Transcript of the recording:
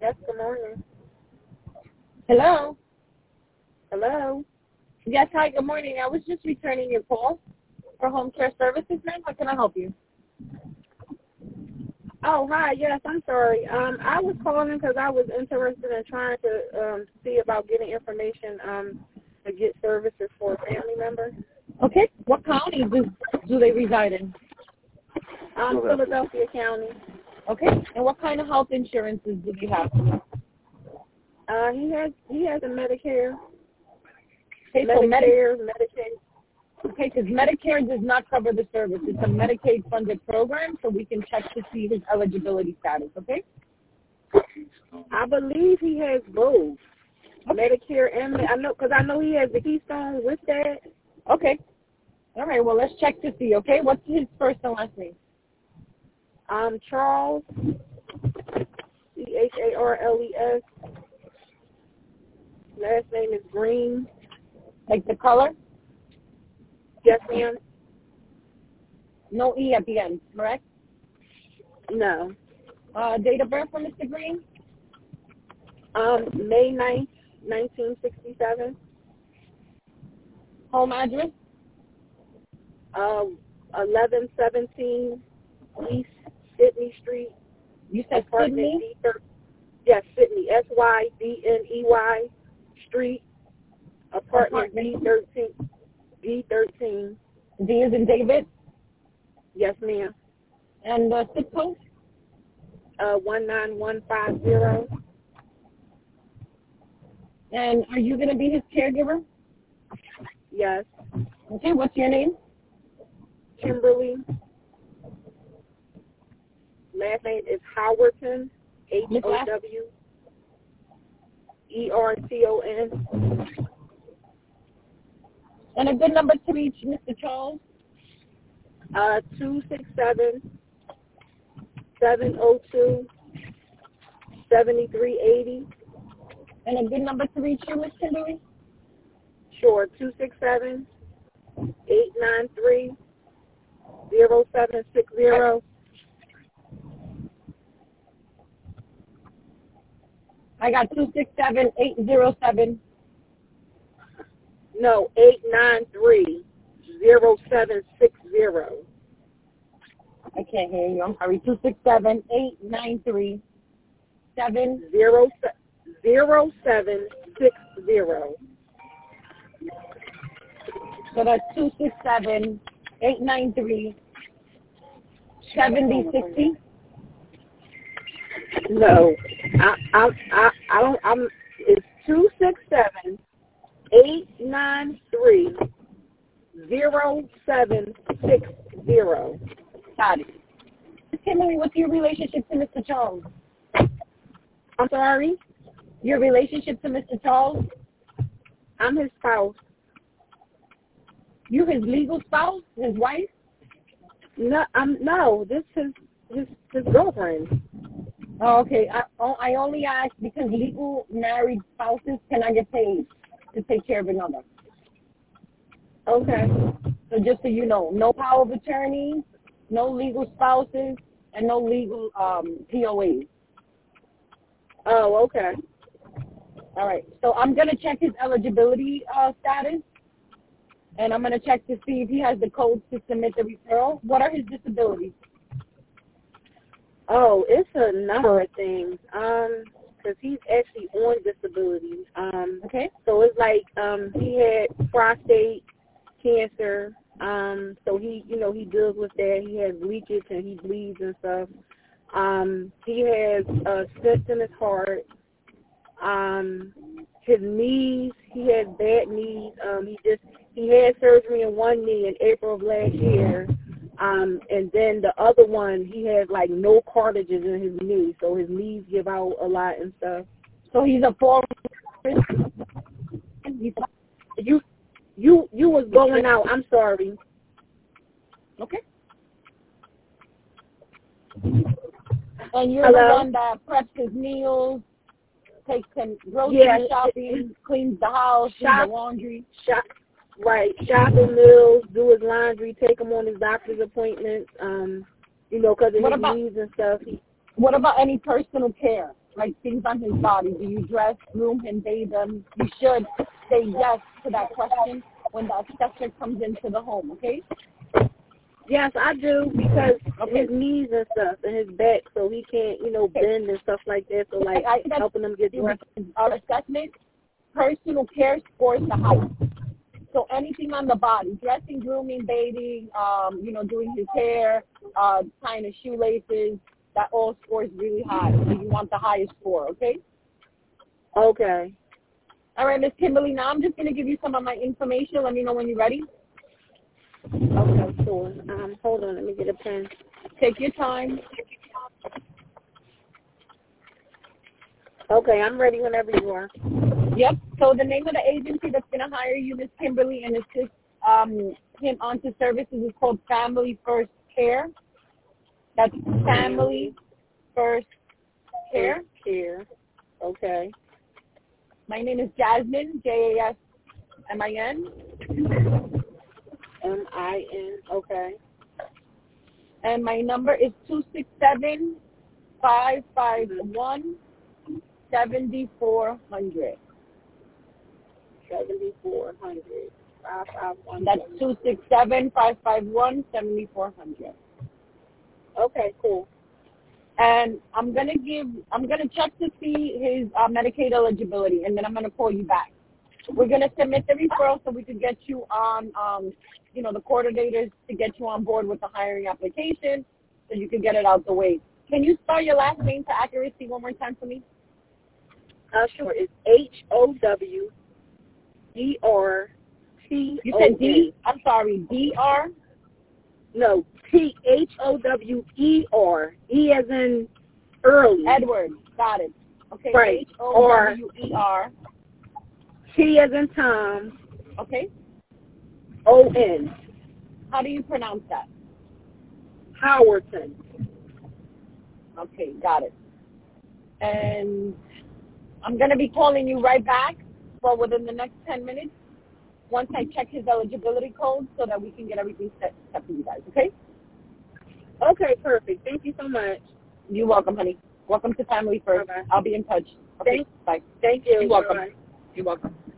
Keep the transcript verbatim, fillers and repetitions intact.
Yes, good morning. Hello? Hello? Yes, hi, good morning. I was just returning your call for home care services, ma'am. How can I help you? Oh, hi. Yes, I'm sorry. Um, I was calling because I was interested in trying to um, see about getting information um, to get services for a family member. Okay. What county do, do they reside in? Um, Philadelphia County. Okay. And what kind of health insurances do they have? Uh, he has he has a Medicare, Okay, so Medicare, Medicaid. Okay, because Medicare does not cover the service. It's a Medicaid-funded program, so we can check to see his eligibility status, okay? I believe he has both Medicare and I know because I know he has the Keystone with that. Okay. All right, well, let's check to see, okay? What's his first and last name? Um, Charles, C H A R L E S. Last name is Green. Like the color? Yes, ma'am. No E at the end, correct? No. Uh, date of birth for Mister Green? Um, May ninth, nineteen sixty-seven. Home address? Uh, eleven seventeen East Sydney Street. You said apartment Sydney? D thirteen. Yes, Sydney. S Y D N E Y Street. Apartment, Apartment. D thirteen. D thirteen. D is in David? Yes, ma'am. And the zip code? Uh, one nine one five zero. And are you going to be his caregiver? Yes. Okay, what's your name? Kimberly. Last name is Howerton. H O W E R T O N. And a good number to reach Mister Charles? Uh, two six seven, seven oh two, seven three eight zero. And a good number to reach you, Miss Kimberly? Sure, two six seven, eight nine three, zero seven six zero. I got two six seven, eight zero seven. No, eight nine three, zero seven six zero. I can't hear you. I'm sorry. two six seven, eight nine three, seven Zero, zero seven six zero. So that's two six seven, eight nine three, seven zero six zero. No, I, I, I, I don't. I'm. It's two six seven, eight nine three, zero seven six zero. Got it. Miss Kimberly, what's your relationship to Mister Charles? I'm sorry. Your relationship to Mister Charles? I'm his spouse. You his legal spouse? His wife? No, I'm no. This is his his girlfriend. Oh, okay. I oh, I only ask because legal married spouses cannot get paid to take care of another. Okay. So just so you know, no power of attorney, no legal spouses, and no legal um, P O As. Oh, okay. All right. So I'm going to check his eligibility uh, status, and I'm going to check to see if he has the codes to submit the referral. What are his disabilities? Oh, it's a number of things. Um, because he's actually on disability. Um, Okay. So it's like um, he had prostate cancer. Um, so he, you know, he deals with that. He has leakage and he bleeds and stuff. Um, he has a cyst in his heart. Um, his knees, he has bad knees. Um, he just he had surgery in one knee in April of last year. Um, and then the other one, he has like no cartilages in his knee, so his knees give out a lot and stuff. So he's a former. You, you, you was going out. I'm sorry. Okay. And you're Hello? the one that preps his meals, takes him grocery Yeah, shopping, cleans the house, Shop, does the laundry. Shop, right. Shopping meals, do his laundry, take him on his doctor's appointments. Um, you know, because of What his about- knees and stuff. He, What about any personal care? like things on his body? Do you dress, groom him, bathe him? You should say yes to that question when the assessor comes into the home, okay? Yes, I do, because Okay. his knees and stuff and his back, so he can't, you know, bend and stuff like that. So, like, I, I, helping him get dressed. Our assessment, personal care scores the height. So anything on the body, dressing, grooming, bathing, um, you know, doing his hair, uh, tying his shoelaces, that all scores really high. So you want the highest score, okay? Okay. All right, Miss Kimberly, now I'm just going to give you some of my information. Let me know when you're ready. Okay, sure. Um, hold on, let me get a pen. Take your time. Okay, I'm ready whenever you are. Yep. So the name of the agency that's going to hire you, Miss Kimberly, and assist um, him onto services is called Family First Care. That's Family First Care. First Care. Okay. My name is Jasmine, J A S M I N. M I N. Okay. And my number is two six seven, five five one, seven four zero zero. seventy-four hundred. five five one. That's two six seven, five five one, seven four zero zero. Okay, cool. And I'm gonna give, I'm gonna check to see his uh, Medicaid eligibility, and then I'm gonna call you back. We're gonna submit the referral so we can get you on, um, you know, the coordinators to get you on board with the hiring application, so you can get it out the way. Can you spell your last name for accuracy one more time for me? Uh, sure. It's H O W D R T You O said N. D. I'm sorry, D R. No, T H O W E R. E as in early. Edward. Got it. Okay. Right. H O W E R. T as in Tom. Okay. O N. How do you pronounce that? Howerton. Okay, got it. And I'm going to be calling you right back, well, within the next ten minutes, once I check his eligibility code so that we can get everything set, set for you guys, okay? Okay, perfect. Thank you so much. You're welcome, honey. Welcome to Family First. Bye-bye. I'll be in touch. Okay, Thank, bye. thank you. You're welcome. Bye-bye. You're welcome.